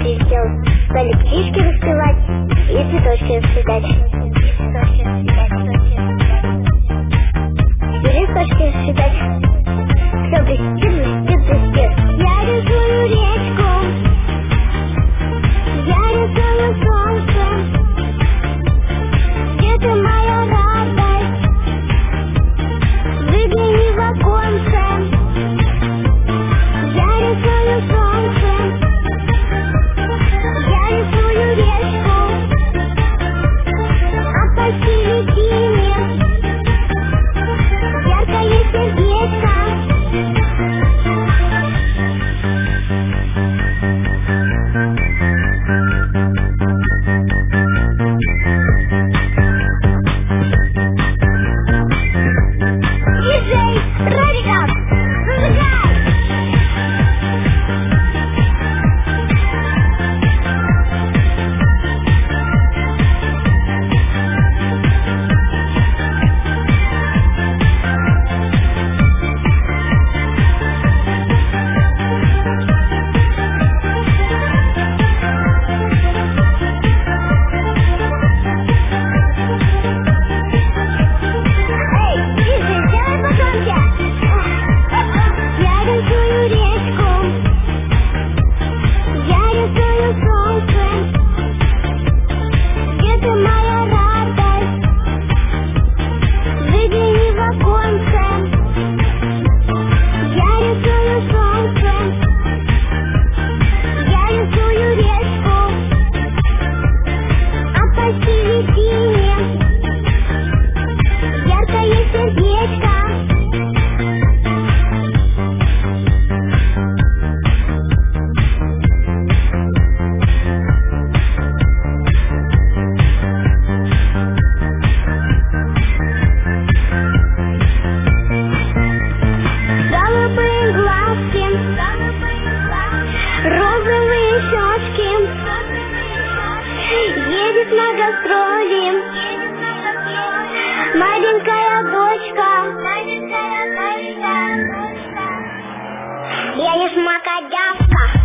успеешь сделать? Стали птички распевать и цветочки расцветать. И листочки расцветать. Все блестит, блестит, блестит. Я рисую речку, я рисую солнце. Это моя радость. Выгляни в оконце. Я рисую солнце, я рисую речку, а посередине яркое сердечко. Диджей Радикал, зажигай! Розовые щечки, едет на гастроли маленькая дочка. Я не шмакодявка.